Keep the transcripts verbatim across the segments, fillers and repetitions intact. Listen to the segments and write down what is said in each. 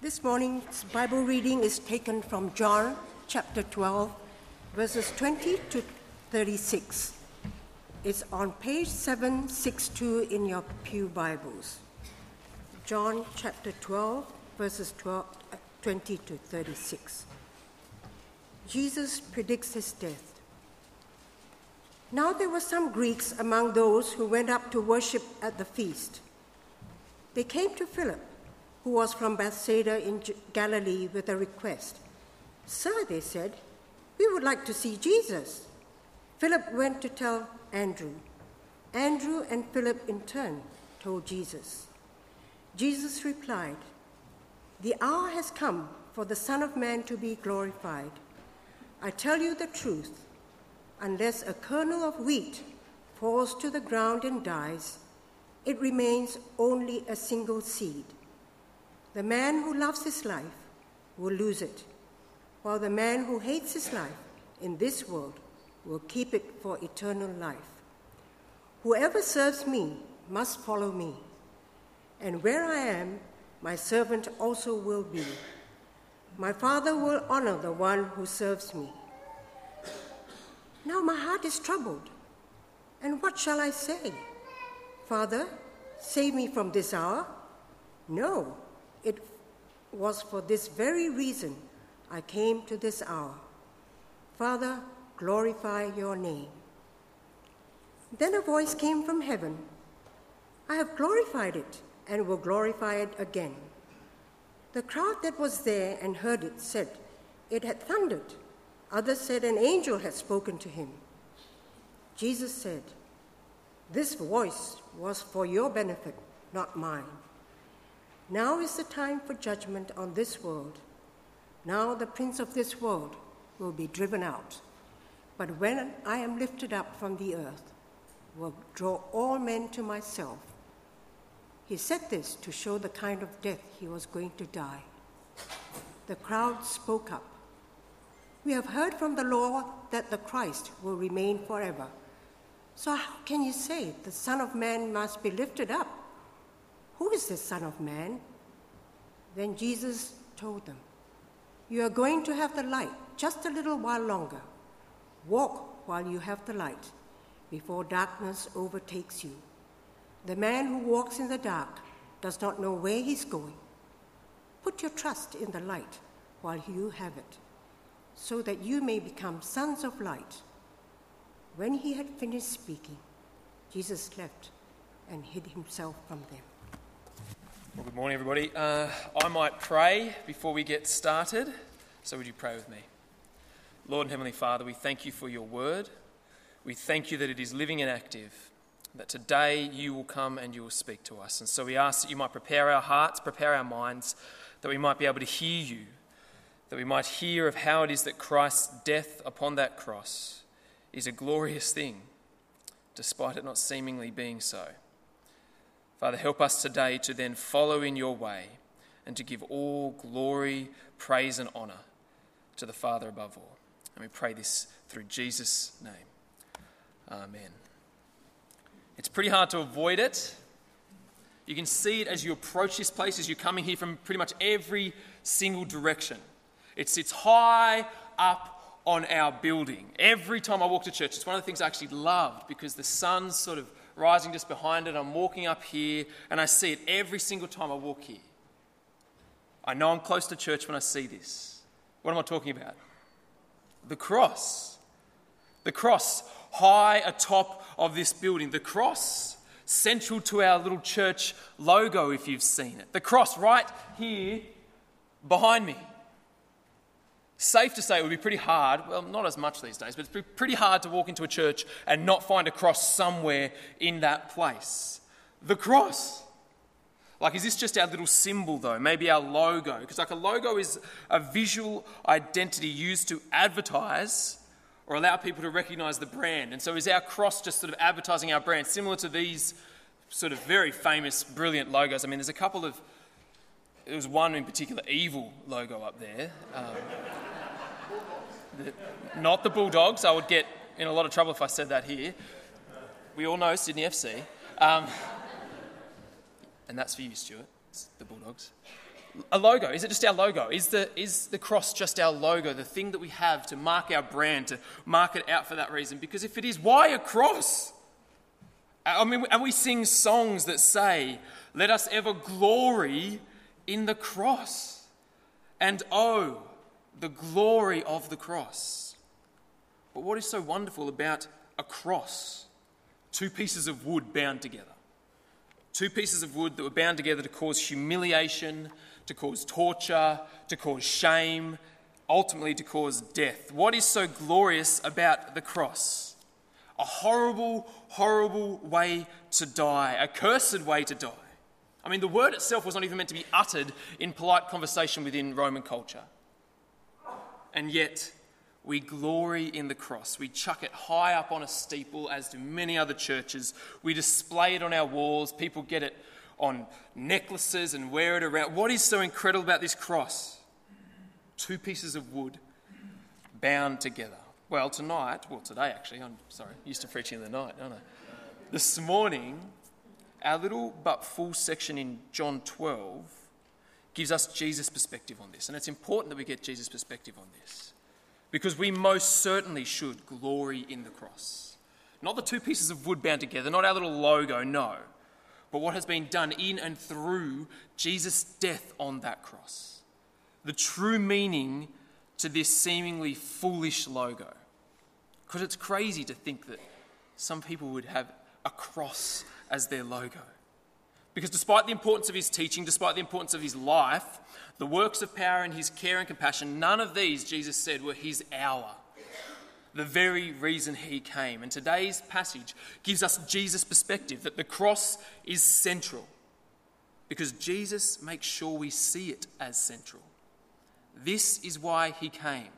This morning's Bible reading is taken from John chapter twelve, verses twenty to thirty-six. It's on page seven sixty-two in your pew Bibles. John chapter twelve, verses twenty to thirty-six. Jesus predicts his death. Now there were some Greeks among those who went up to worship at the feast. They came to Philip, who was from Bethsaida in Galilee, with a request. "Sir," they said, "we would like to see Jesus." Philip went to tell Andrew. Andrew and Philip in turn told Jesus. Jesus replied, "The hour has come for the Son of Man to be glorified. I tell you the truth, unless a kernel of wheat falls to the ground and dies, it remains only a single seed. The man who loves his life will lose it, while the man who hates his life in this world will keep it for eternal life. Whoever serves me must follow me, and where I am, my servant also will be. My Father will honor the one who serves me. Now my heart is troubled, and what shall I say? Father, save me from this hour? No. It was for this very reason I came to this hour. Father, glorify your name." Then a voice came from heaven. "I have glorified it and will glorify it again." The crowd that was there and heard it said, "It had thundered." Others said, "An angel had spoken to him." Jesus said, "This voice was for your benefit, not mine. Now is the time for judgment on this world. Now the prince of this world will be driven out. But when I am lifted up from the earth, will draw all men to myself." He said this to show the kind of death he was going to die. The crowd spoke up. "We have heard from the law that the Christ will remain forever. So how can you say the Son of Man must be lifted up? Who is the Son of Man?" Then Jesus told them, "You are going to have the light just a little while longer. Walk while you have the light, before darkness overtakes you. The man who walks in the dark does not know where he's going. Put your trust in the light while you have it, so that you may become sons of light." When he had finished speaking, Jesus left and hid himself from them. Well, good morning, everybody. Uh, I might pray before we get started. So would you pray with me? Lord and Heavenly Father, we thank you for your word. We thank you that it is living and active, that today you will come and you will speak to us. And so we ask that you might prepare our hearts, prepare our minds, that we might be able to hear you, that we might hear of how it is that Christ's death upon that cross is a glorious thing, despite it not seemingly being so. Father, help us today to then follow in your way and to give all glory, praise and honour to the Father above all. And we pray this through Jesus' name. Amen. It's pretty hard to avoid it. You can see it as you approach this place, as you're coming here from pretty much every single direction. It sits high up on our building. Every time I walk to church, it's one of the things I actually love because the sun's sort of rising just behind it. I'm walking up here and I see it every single time I walk here. I know I'm close to church when I see this. What am I talking about? The cross. The cross high atop of this building. The cross central to our little church logo, if you've seen it. The cross right here behind me. Safe to say it would be pretty hard, well, not as much these days, but it's pretty hard to walk into a church and not find a cross somewhere in that place. The cross. Like, is this just our little symbol, though? Maybe our logo? Because, like, a logo is a visual identity used to advertise or allow people to recognise the brand. And so is our cross just sort of advertising our brand, similar to these sort of very famous, brilliant logos? I mean, there's a couple of... There was one in particular, evil logo up there. Um, the, not the Bulldogs. I would get in a lot of trouble if I said that here. We all know Sydney F C. Um, and that's for you, Stuart. It's the Bulldogs. a logo? Is it just our logo? Is the, is the cross just our logo, the thing that we have to mark our brand, to mark it out for that reason? Because if it is, why a cross? I mean, and we sing songs that say, let us ever glory in the cross. And oh, the glory of the cross. But what is so wonderful about a cross? Two pieces of wood bound together. Two pieces of wood that were bound together to cause humiliation, to cause torture, to cause shame, ultimately to cause death. What is so glorious about the cross? A horrible, horrible way to die, a cursed way to die. I mean, the word itself was not even meant to be uttered in polite conversation within Roman culture. And yet, we glory in the cross. We chuck it high up on a steeple, as do many other churches. We display it on our walls. People get it on necklaces and wear it around. What is so incredible about this cross? Two pieces of wood bound together. Well, tonight, well, today actually, I'm sorry, used to preaching in the night, aren't I? This morning, our little but full section in John twelve gives us Jesus' perspective on this. And it's important that we get Jesus' perspective on this, because we most certainly should glory in the cross. Not the two pieces of wood bound together, not our little logo, no. But what has been done in and through Jesus' death on that cross. The true meaning to this seemingly foolish logo. Because it's crazy to think that some people would have a cross as their logo. Because despite the importance of his teaching, despite the importance of his life, the works of power and his care and compassion, none of these, Jesus said, were his hour. The very reason he came. And today's passage gives us Jesus' perspective that the cross is central, because Jesus makes sure we see it as central. This is why he came.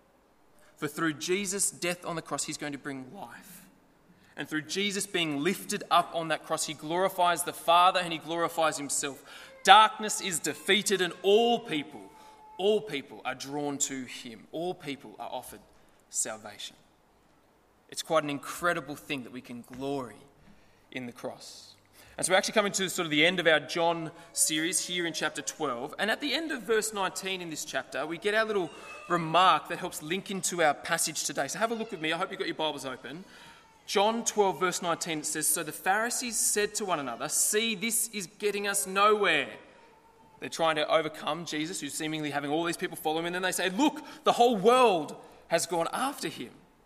For through Jesus' death on the cross, he's going to bring life. And through Jesus being lifted up on that cross, he glorifies the Father and he glorifies himself. Darkness is defeated and all people, all people are drawn to him. All people are offered salvation. It's quite an incredible thing that we can glory in the cross. And so we're actually coming to sort of the end of our John series here in chapter twelve. And at the end of verse nineteen in this chapter, we get our little remark that helps link into our passage today. So have a look with me. I hope you've got your Bibles open. John twelve verse nineteen, it says, "So the Pharisees said to one another, 'See, this is getting us nowhere.'" They're trying to overcome Jesus, who's seemingly having all these people follow him. And then they say, "Look, the whole world has gone after him."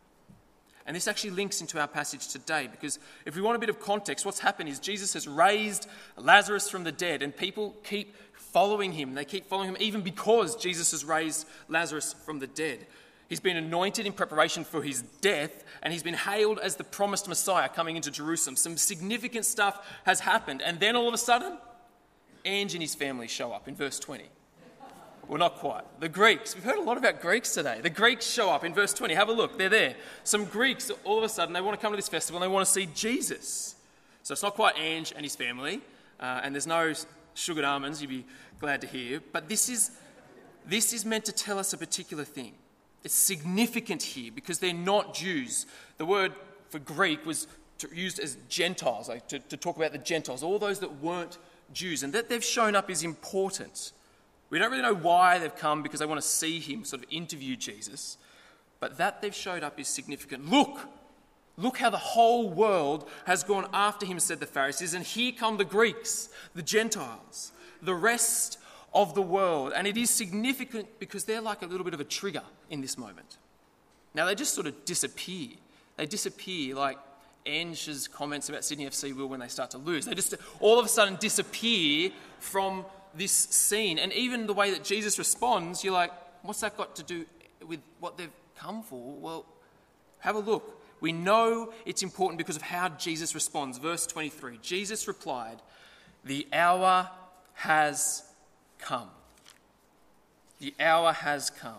And this actually links into our passage today, because if we want a bit of context, what's happened is Jesus has raised Lazarus from the dead, and people keep following him. They keep following him even because Jesus has raised Lazarus from the dead. He's been anointed in preparation for his death, and he's been hailed as the promised Messiah coming into Jerusalem. Some significant stuff has happened, and then all of a sudden, Ange and his family show up in verse twenty. Well, not quite. The Greeks. We've heard a lot about Greeks today. The Greeks show up in verse twenty. Have a look. They're there. Some Greeks, all of a sudden, they want to come to this festival and they want to see Jesus. So it's not quite Ange and his family, uh, and there's no sugared almonds, you'd be glad to hear. But this is, this is meant to tell us a particular thing. It's significant here because they're not Jews. The word for Greek was to, used as Gentiles, like to, to talk about the Gentiles, all those that weren't Jews. And that they've shown up is important. We don't really know why they've come, because they want to see him sort of interview Jesus. But that they've showed up is significant. Look, look how the whole world has gone after him, said the Pharisees. And here come the Greeks, the Gentiles, the rest of the world. And it is significant because they're like a little bit of a trigger in this moment. Now they just sort of disappear. They disappear like Ange's comments about Sydney F C will when they start to lose. They just all of a sudden disappear from this scene. And even the way that Jesus responds, you're like, what's that got to do with what they've come for? Well, have a look. We know it's important because of how Jesus responds. Verse twenty-three, Jesus replied, "The hour has come. The hour has come."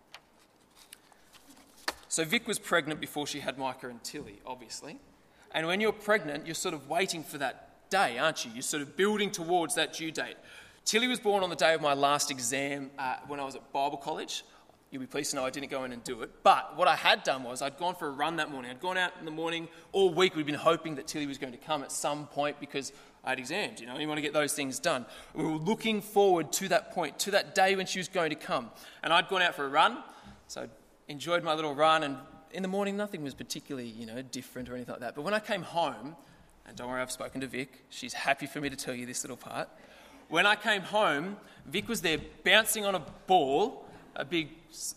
So Vic was pregnant before she had Micah and Tilly, obviously. And when you're pregnant, you're sort of waiting for that day, aren't you? You're sort of building towards that due date. Tilly was born on the day of my last exam uh, when I was at Bible college. You'll be pleased to know I didn't go in and do it. But what I had done was I'd gone for a run that morning. I'd gone out in the morning. All week we'd been hoping that Tilly was going to come at some point, because I had exams, you know, you want to get those things done. We were looking forward to that point, to that day when she was going to come. And I'd gone out for a run, so I enjoyed my little run, and in the morning nothing was particularly, you know, different or anything like that. But when I came home, and don't worry, I've spoken to Vic, she's happy for me to tell you this little part. When I came home, Vic was there bouncing on a ball, a big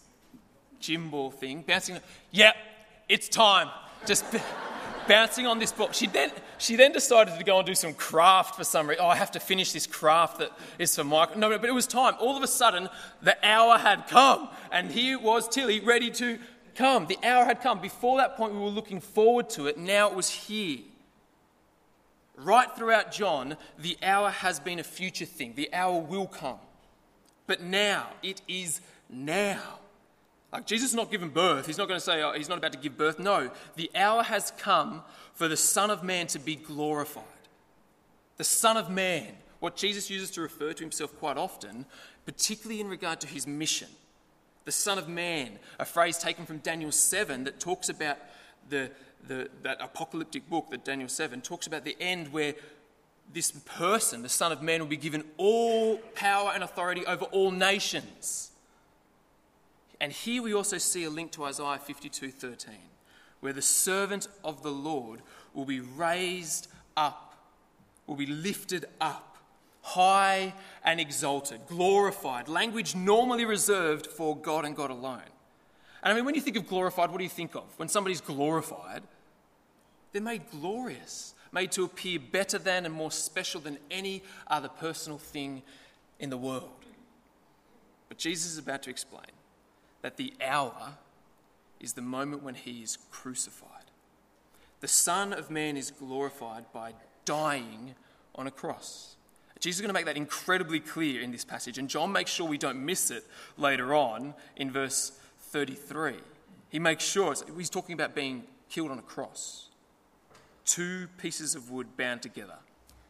gym ball thing, bouncing, yeah, it's time, just bouncing on this ball. She then she then decided to go and do some craft for some reason. Oh, I have to finish this craft that is for Mike. No, but it was time. All of a sudden, the hour had come, and here was Tilly ready to come. The hour had come. Before that point, we were looking forward to it. Now it was here. Right throughout John, the hour has been a future thing. The hour will come. But now, it is now. Like, Jesus is not giving birth. He's not going to say, oh, he's not about to give birth. No, the hour has come for the Son of Man to be glorified. The Son of Man, what Jesus uses to refer to himself quite often, particularly in regard to his mission. The Son of Man, a phrase taken from Daniel seven that talks about the, the that apocalyptic book that Daniel seven talks about the end where this person, the Son of Man, will be given all power and authority over all nations. And here we also see a link to Isaiah fifty-two thirteen, where the servant of the Lord will be raised up, will be lifted up, high and exalted, glorified, language normally reserved for God and God alone. And I mean, when you think of glorified, what do you think of? When somebody's glorified, they're made glorious, made to appear better than and more special than any other personal thing in the world. But Jesus is about to explain that the hour is the moment when he is crucified. The Son of Man is glorified by dying on a cross. Jesus is going to make that incredibly clear in this passage, and John makes sure we don't miss it later on in verse thirty-three. He makes sure, he's talking about being killed on a cross. Two pieces of wood bound together.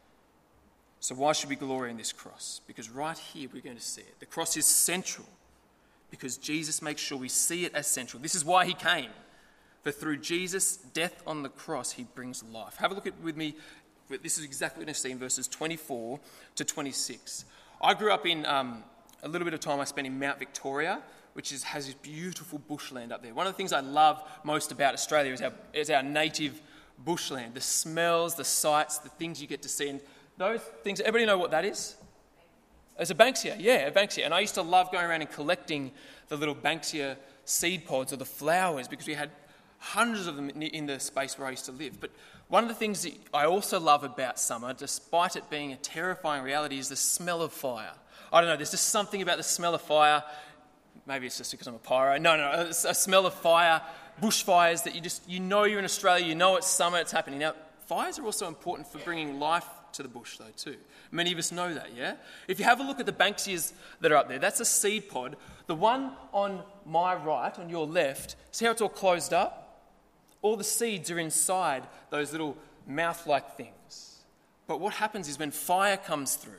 So why should we glory in this cross? Because right here we're going to see it. The cross is central because Jesus makes sure we see it as central. This is why he came. For through Jesus' death on the cross, he brings life. Have a look at with me. This is exactly what we're going to see in verses twenty-four to twenty-six. I grew up in um, a little bit of time I spent in Mount Victoria, which is, has this beautiful bushland up there. One of the things I love most about Australia is our, is our native bushland. The smells, the sights, the things you get to see. And those things, everybody know what that is? It's a Banksia, yeah, a Banksia. And I used to love going around and collecting the little Banksia seed pods or the flowers because we had hundreds of them in the space where I used to live. But one of the things that I also love about summer, despite it being a terrifying reality, is the smell of fire. I don't know, there's just something about the smell of fire. Maybe it's just because I'm a pyro. No, no, it's a smell of fire, bushfires that you just, you know you're in Australia, you know it's summer, it's happening. Now, fires are also important for bringing life to the bush though too. Many of us know that, yeah? If you have a look at the Banksias that are up there, that's a seed pod. The one on my right, on your left, see how it's all closed up? All the seeds are inside those little mouth-like things. But what happens is when fire comes through,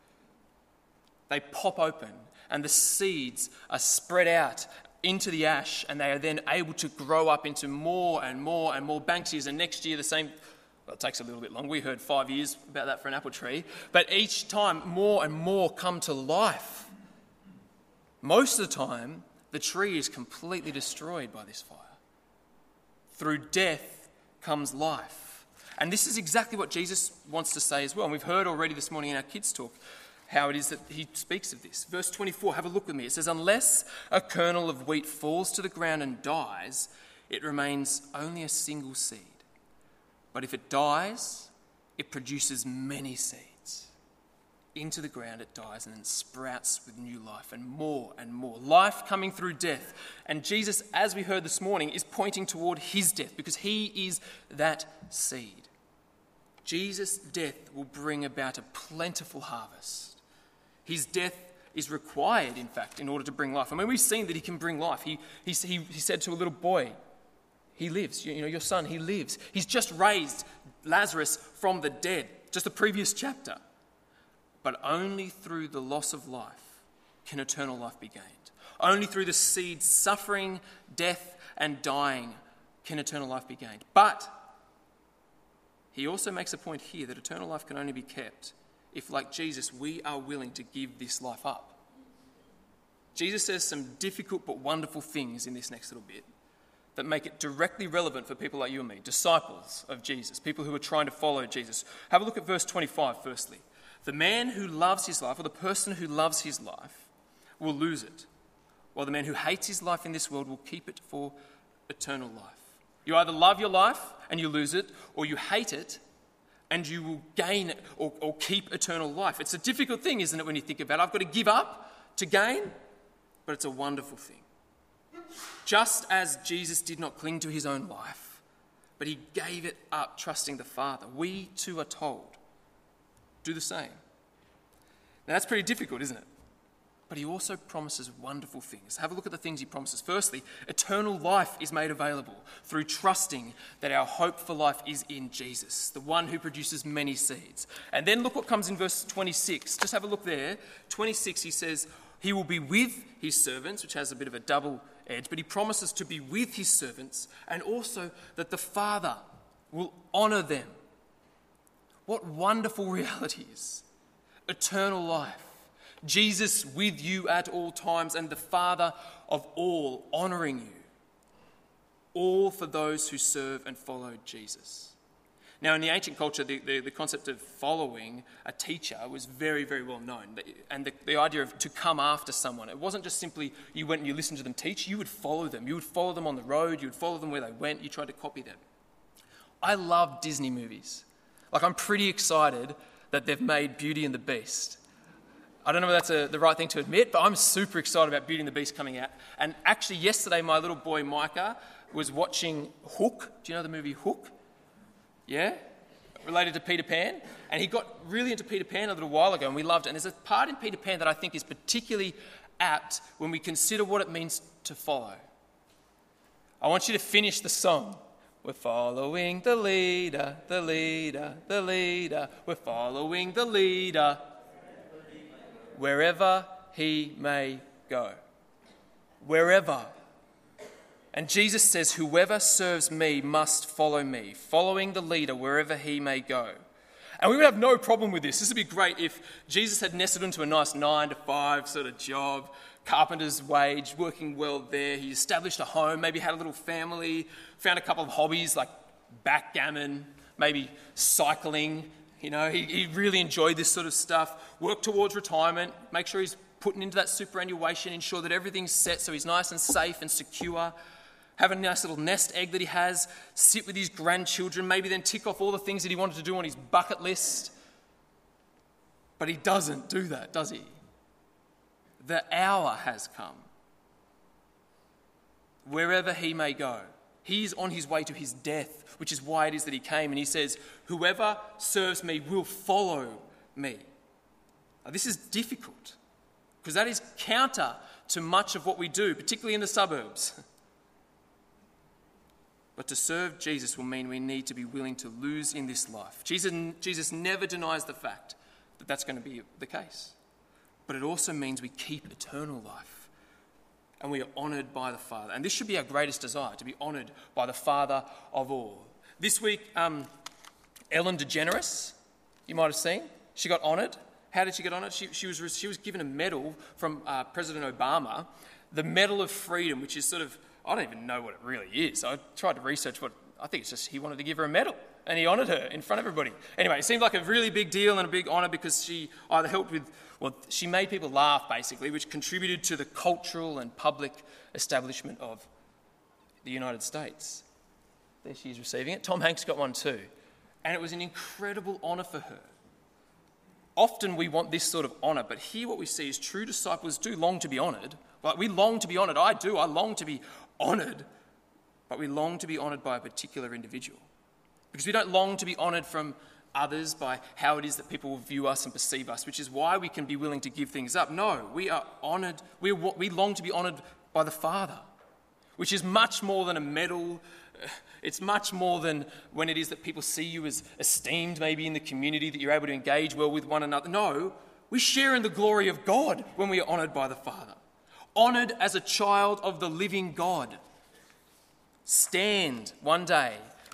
they pop open and the seeds are spread out into the ash and they are then able to grow up into more and more and more Banksias. And next year the same, well, it takes a little bit longer. We heard five years about that for an apple tree. But each time more and more come to life. Most of the time, the tree is completely destroyed by this fire. Through death comes life. And this is exactly what Jesus wants to say as well. And we've heard already this morning in our kids' talk how it is that he speaks of this. Verse twenty-four, have a look with me. It says, unless a kernel of wheat falls to the ground and dies, it remains only a single seed. But if it dies, it produces many seeds. Into the ground it dies and then sprouts with new life and more and more. Life coming through death. And Jesus, as we heard this morning, is pointing toward his death because he is that seed. Jesus' death will bring about a plentiful harvest. His death is required, in fact, in order to bring life. I mean, we've seen that he can bring life. He, he, he, he said to a little boy, he lives. You know, your son, he lives. He's just raised Lazarus from the dead, just the previous chapter. But only through the loss of life can eternal life be gained. Only through the seed suffering, death, and dying can eternal life be gained. But he also makes a point here that eternal life can only be kept if, like Jesus, we are willing to give this life up. Jesus says some difficult but wonderful things in this next little bit that make it directly relevant for people like you and me, disciples of Jesus, people who are trying to follow Jesus. Have a look at verse twenty-five firstly. The man who loves his life, or the person who loves his life, will lose it, while the man who hates his life in this world will keep it for eternal life. You either love your life and you lose it, or you hate it and you will gain it or, or keep eternal life. It's a difficult thing, isn't it, when you think about it? I've got to give up to gain, but it's a wonderful thing. Just as Jesus did not cling to his own life, but he gave it up trusting the Father, we too are told, do the same. Now that's pretty difficult, isn't it? But he also promises wonderful things. Have a look at the things he promises. Firstly, eternal life is made available through trusting that our hope for life is in Jesus, the one who produces many seeds. And then look what comes in verse twenty-six. Just have a look there. twenty-six, he says, he will be with his servants, which has a bit of a double edge, but he promises to be with his servants and also that the Father will honour them. What wonderful realities. Eternal life. Jesus with you at all times and the Father of all honouring you. All for those who serve and follow Jesus. Now in the ancient culture, the, the, the concept of following a teacher was very, very well known. And the, the idea of to come after someone, it wasn't just simply you went and you listened to them teach, you would follow them. You would follow them on the road, you would follow them where they went, you tried to copy them. I love Disney movies. Like I'm pretty excited that they've made Beauty and the Beast. I don't know if that's a, the right thing to admit, but I'm super excited about Beauty and the Beast coming out. And actually yesterday, my little boy Micah was watching Hook. Do you know the movie Hook? Yeah? Related to Peter Pan. And he got really into Peter Pan a little while ago, and we loved it. And there's a part in Peter Pan that I think is particularly apt when we consider what it means to follow. I want you to finish the song. We're following the leader, the leader, the leader. We're following the leader. Wherever he may go. Wherever. And Jesus says, whoever serves me must follow me, following the leader wherever he may go. And we would have no problem with this. This would be great if Jesus had nestled into a nice nine to five sort of job, carpenter's wage, working well there. He established a home, maybe had a little family, found a couple of hobbies like backgammon, maybe cycling. You know, he, he really enjoyed this sort of stuff, work towards retirement, make sure he's putting into that superannuation, ensure that everything's set so he's nice and safe and secure, have a nice little nest egg that he has, sit with his grandchildren, maybe then tick off all the things that he wanted to do on his bucket list. But he doesn't do that, does he? The hour has come. Wherever he may go. He's on his way to his death, which is why it is that he came. And he says, whoever serves me will follow me. Now, this is difficult because that is counter to much of what we do, particularly in the suburbs. But to serve Jesus will mean we need to be willing to lose in this life. Jesus, Jesus never denies the fact that that's going to be the case. But it also means we keep eternal life. And we are honoured by the Father. And this should be our greatest desire, to be honoured by the Father of all. This week, um, Ellen DeGeneres, you might have seen, she got honoured. How did she get honoured? She, she, was, she was given a medal from uh, President Obama, the Medal of Freedom, which is sort of, I don't even know what it really is. I tried to research what, I think it's just he wanted to give her a medal. And he honoured her in front of everybody. Anyway, it seemed like a really big deal and a big honour because she either helped with, well, she made people laugh, basically, which contributed to the cultural and public establishment of the United States. There she is receiving it. Tom Hanks got one too. And it was an incredible honour for her. Often we want this sort of honour, but here what we see is true disciples do long to be honoured. Like we long to be honoured. I do. I long to be honoured. But we long to be honoured by a particular individual. Because we don't long to be honoured from others by how it is that people will view us and perceive us, which is why we can be willing to give things up. No, we are honoured. We, we long to be honoured by the Father, which is much more than a medal. It's much more than when it is that people see you as esteemed, maybe in the community, that you're able to engage well with one another. No, we share in the glory of God when we are honoured by the Father. Honoured as a child of the living God. Stand one day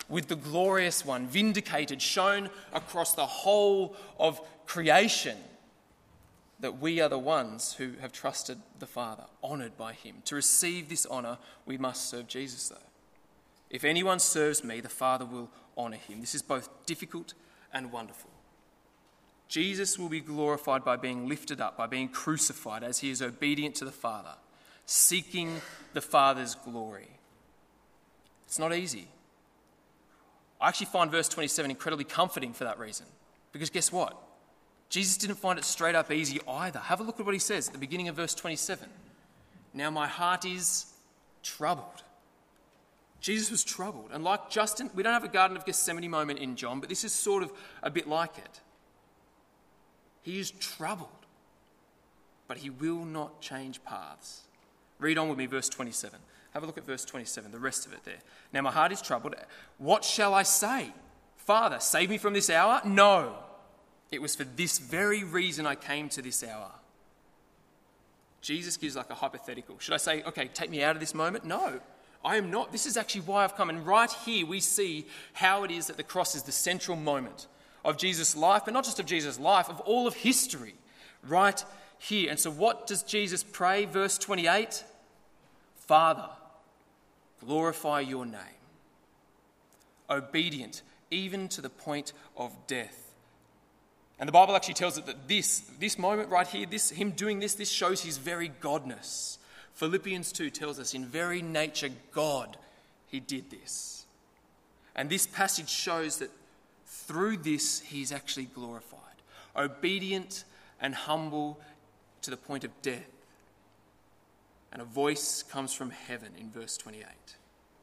with the glorious one, vindicated, shown across the whole of creation, that we are the ones who have trusted the Father, honoured by him. To receive this honour, we must serve Jesus, though. If anyone serves me, the Father will honour him. This is both difficult and wonderful. Jesus will be glorified by being lifted up, by being crucified as he is obedient to the Father, seeking the Father's glory. It's not easy. I actually find verse twenty-seven incredibly comforting for that reason. Because guess what? Jesus didn't find it straight up easy either. Have a look at what he says at the beginning of verse twenty-seven. Now my heart is troubled. Jesus was troubled. And like Justin, we don't have a Garden of Gethsemane moment in John, but this is sort of a bit like it. He is troubled, but he will not change paths. Read on with me, verse twenty-seven. Have a look at verse twenty-seven, the rest of it there. Now my heart is troubled. What shall I say? Father, save me from this hour? No. It was for this very reason I came to this hour. Jesus gives like a hypothetical. Should I say, okay, take me out of this moment? No, I am not. This is actually why I've come. And right here we see how it is that the cross is the central moment of Jesus' life, but not just of Jesus' life, of all of history, right here. And so what does Jesus pray? Verse twenty-eight, Father, glorify your name. Obedient, even to the point of death. And the Bible actually tells us that this, this moment right here, this him doing this, this shows his very godness. Philippians two tells us in very nature God, he did this. And this passage shows that through this, he's actually glorified. Obedient and humble to the point of death. And a voice comes from heaven in verse twenty-eight.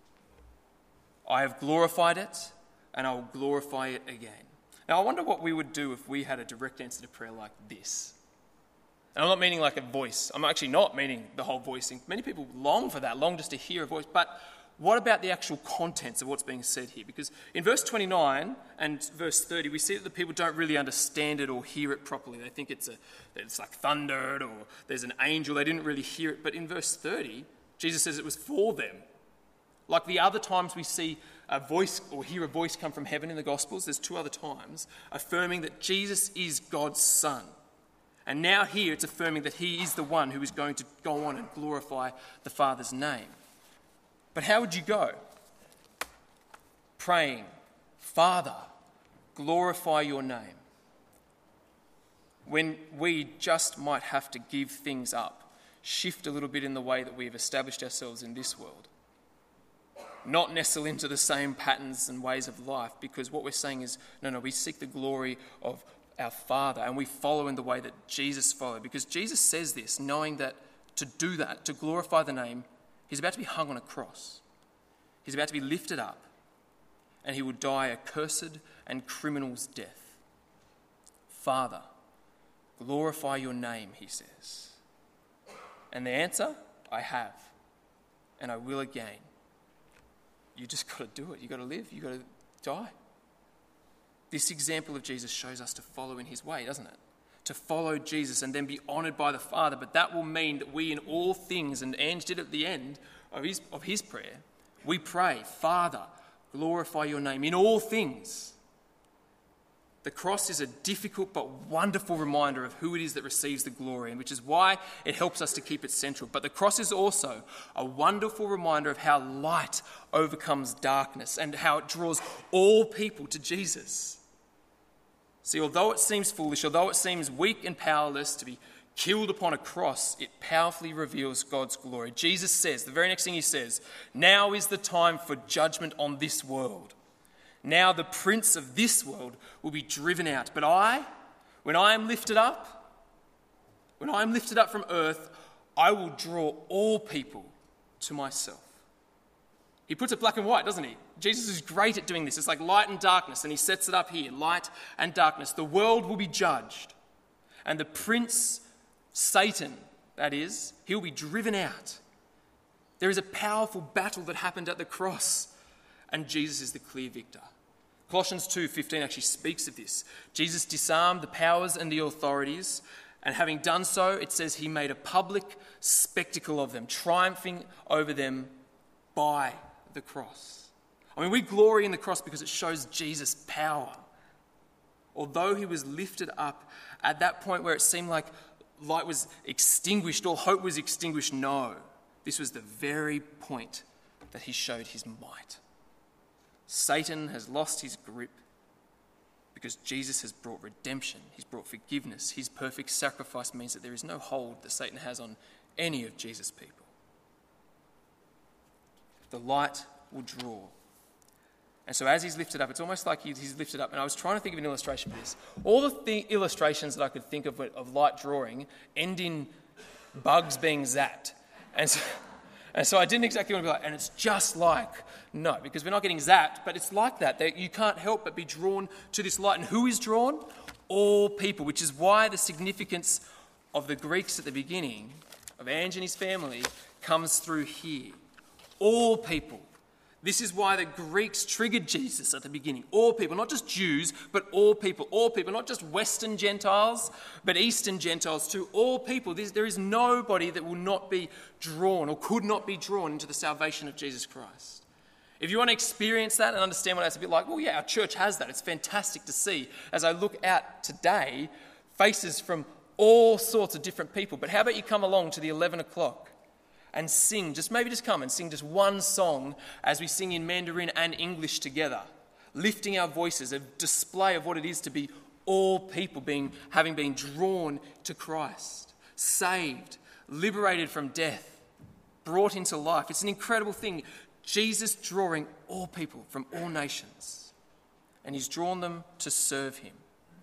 I have glorified it, and I will glorify it again. Now, I wonder what we would do if we had a direct answer to prayer like this. And I'm not meaning like a voice. I'm actually not meaning the whole voicing. Many people long for that, long just to hear a voice. But what about the actual contents of what's being said here? Because in verse twenty-nine and verse thirty, we see that the people don't really understand it or hear it properly. They think it's a, that it's like thundered or there's an angel. They didn't really hear it. But in verse thirty, Jesus says it was for them. Like the other times we see a voice or hear a voice come from heaven in the Gospels, there's two other times affirming that Jesus is God's Son. And now here it's affirming that he is the one who is going to go on and glorify the Father's name. But how would you go? Praying, Father, glorify your name. When we just might have to give things up, shift a little bit in the way that we've established ourselves in this world. Not nestle into the same patterns and ways of life, because what we're saying is, no, no, we seek the glory of our Father and we follow in the way that Jesus followed. Because Jesus says this, knowing that to do that, to glorify the name, he's about to be hung on a cross. He's about to be lifted up and he will die a cursed and criminal's death. Father, glorify your name, he says. And the answer, I have, and I will again. You just got to do it. You got to live. You got to die. This example of Jesus shows us to follow in his way, doesn't it? To follow Jesus and then be honoured by the Father. But that will mean that we in all things, and Ange did at the end of his, of his prayer, we pray, Father, glorify your name in all things. The cross is a difficult but wonderful reminder of who it is that receives the glory, and which is why it helps us to keep it central. But the cross is also a wonderful reminder of how light overcomes darkness and how it draws all people to Jesus. See, although it seems foolish, although it seems weak and powerless to be killed upon a cross, it powerfully reveals God's glory. Jesus says, the very next thing he says, now is the time for judgment on this world. Now the prince of this world will be driven out. But I, when I am lifted up, when I am lifted up from earth, I will draw all people to myself. He puts it black and white, doesn't he? Jesus is great at doing this. It's like light and darkness, and he sets it up here, light and darkness. The world will be judged. And the prince, Satan, that is, he will be driven out. There is a powerful battle that happened at the cross, and Jesus is the clear victor. Colossians two fifteen actually speaks of this. Jesus disarmed the powers and the authorities, and having done so, it says he made a public spectacle of them, triumphing over them by the cross. I mean, we glory in the cross because it shows Jesus' power. Although he was lifted up at that point where it seemed like light was extinguished, all hope was extinguished, no. This was the very point that he showed his might. Satan has lost his grip because Jesus has brought redemption. He's brought forgiveness. His perfect sacrifice means that there is no hold that Satan has on any of Jesus' people. The light will draw. And so as he's lifted up, it's almost like he's lifted up. And I was trying to think of an illustration for this. All the th- illustrations that I could think of of light drawing end in bugs being zapped. And so, and so I didn't exactly want to be like, and it's just like, no, because we're not getting zapped, but it's like that. That you can't help but be drawn to this light. And who is drawn? All people, which is why the significance of the Greeks at the beginning, of Ange and his family, comes through here. All people. This is why the Greeks triggered Jesus at the beginning. All people, not just Jews, but all people. All people, not just Western Gentiles, but Eastern Gentiles too. All people. There is nobody that will not be drawn or could not be drawn into the salvation of Jesus Christ. If you want to experience that and understand what that's a bit like, well, yeah, our church has that. It's fantastic to see. As I look out today, faces from all sorts of different people. But how about you come along to the eleven o'clock? And sing, just maybe just come and sing just one song as we sing in Mandarin and English together, lifting our voices, a display of what it is to be all people being, having been drawn to Christ, saved, liberated from death, brought into life. It's an incredible thing. Jesus drawing all people from all nations, and he's drawn them to serve him,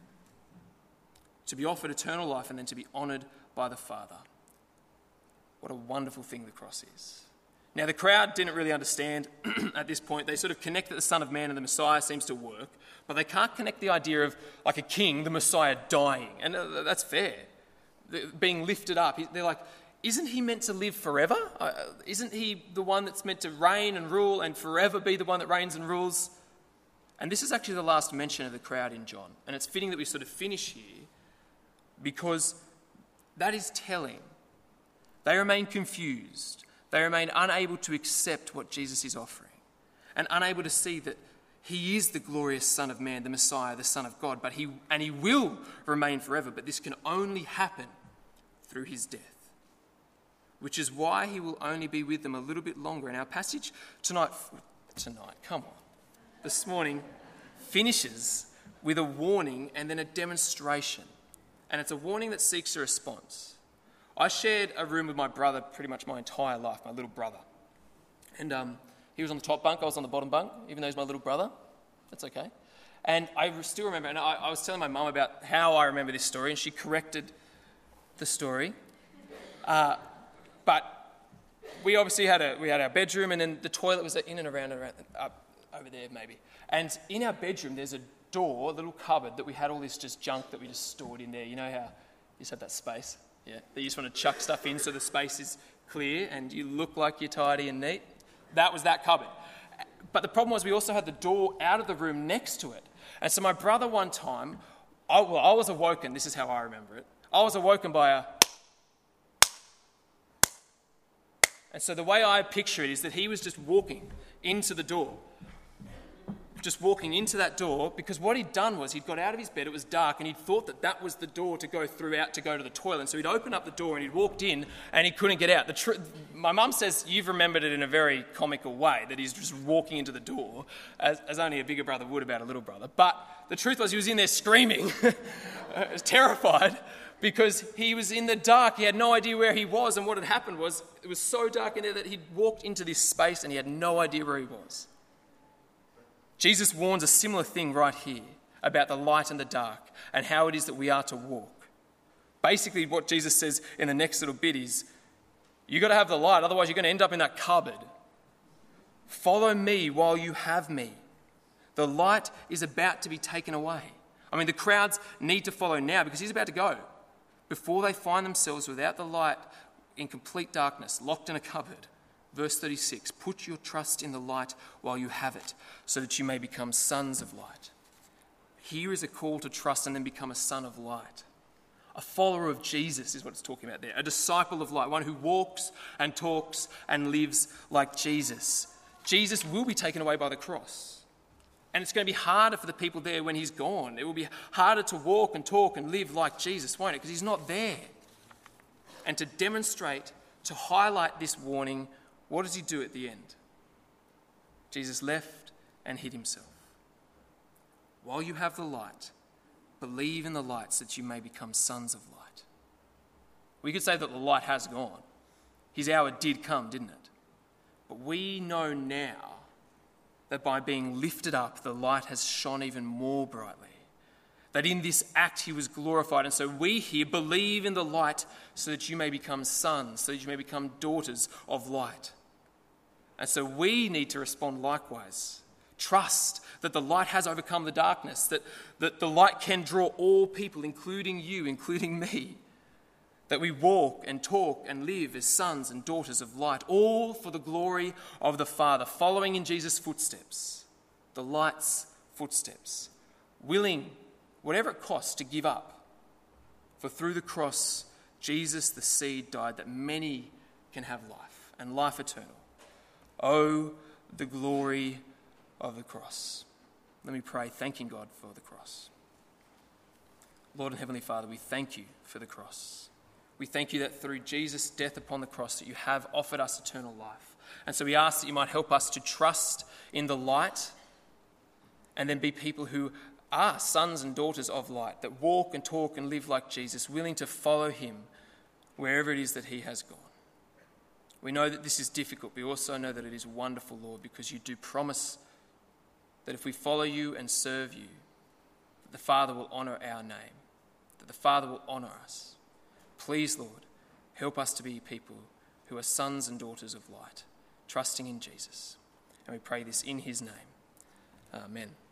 to be offered eternal life and then to be honoured by the Father. What a wonderful thing the cross is. Now, the crowd didn't really understand at this point. They sort of connect that the Son of Man and the Messiah seems to work, but they can't connect the idea of, like a king, the Messiah dying. And that's fair. Being lifted up. They're like, isn't he meant to live forever? Uh, isn't he the one that's meant to reign and rule and forever be the one that reigns and rules? And this is actually the last mention of the crowd in John. And it's fitting that we sort of finish here because that is telling. They remain confused. They remain unable to accept what Jesus is offering and unable to see that he is the glorious Son of Man, the Messiah, the Son of God, but he and he will remain forever, but this can only happen through his death, which is why he will only be with them a little bit longer. And our passage tonight, tonight, come on, this morning finishes with a warning and then a demonstration. And it's a warning that seeks a response. I shared a room with my brother pretty much my entire life, my little brother. And um, he was on the top bunk, I was on the bottom bunk, even though he's my little brother. That's okay. And I still remember, and I, I was telling my mum about how I remember this story, and she corrected the story. Uh, but we obviously had a we had our bedroom, and then the toilet was in and around, around up over there maybe. And in our bedroom, there's a door, a little cupboard that we had all this just junk that we just stored in there. You know how you just have that space? Yeah, that you just want to chuck stuff in so the space is clear and you look like you're tidy and neat. That was that cupboard. But the problem was we also had the door out of the room next to it. And so my brother one time, I, well, I was awoken, this is how I remember it, I was awoken by a... And so the way I picture it is that he was just walking into the door. Just walking into that door, because what he'd done was he'd got out of his bed, it was dark, and he'd thought that that was the door to go through out to go to the toilet. And so he'd opened up the door and he'd walked in and he couldn't get out. The tr- My mum says you've remembered it in a very comical way, that he's just walking into the door, as, as only a bigger brother would about a little brother. But the truth was he was in there screaming, terrified, because he was in the dark. He had no idea where he was, and what had happened was it was so dark in there that he'd walked into this space and he had no idea where he was. Jesus warns a similar thing right here about the light and the dark and how it is that we are to walk. Basically, what Jesus says in the next little bit is, you've got to have the light, otherwise you're going to end up in that cupboard. Follow me while you have me. The light is about to be taken away. I mean, the crowds need to follow now because he's about to go, before they find themselves without the light, in complete darkness, locked in a cupboard. Verse thirty-six, put your trust in the light while you have it, so that you may become sons of light. Here is a call to trust and then become a son of light. A follower of Jesus is what it's talking about there. A disciple of light, one who walks and talks and lives like Jesus. Jesus will be taken away by the cross. And it's going to be harder for the people there when he's gone. It will be harder to walk and talk and live like Jesus, won't it? Because he's not there. And to demonstrate, to highlight this warning, what does he do at the end? Jesus left and hid himself. While you have the light, believe in the light so that you may become sons of light. We could say that the light has gone. His hour did come, didn't it? But we know now that by being lifted up, the light has shone even more brightly. That in this act he was glorified. And so we here believe in the light so that you may become sons, so that you may become daughters of light. And so we need to respond likewise. Trust that the light has overcome the darkness, that, that the light can draw all people, including you, including me. That we walk and talk and live as sons and daughters of light, all for the glory of the Father, following in Jesus' footsteps, the light's footsteps, willing, whatever it costs, to give up. For through the cross, Jesus, the seed, died that many can have life and life eternal. Oh, the glory of the cross. Let me pray, thanking God for the cross. Lord and Heavenly Father, we thank you for the cross. We thank you that through Jesus' death upon the cross that you have offered us eternal life. And so we ask that you might help us to trust in the light and then be people who are sons and daughters of light, that walk and talk and live like Jesus, willing to follow him wherever it is that he has gone. We know that this is difficult. We also know that it is wonderful, Lord, because you do promise that if we follow you and serve you, that the Father will honour our name, that the Father will honour us. Please, Lord, help us to be people who are sons and daughters of light, trusting in Jesus. And we pray this in his name. Amen.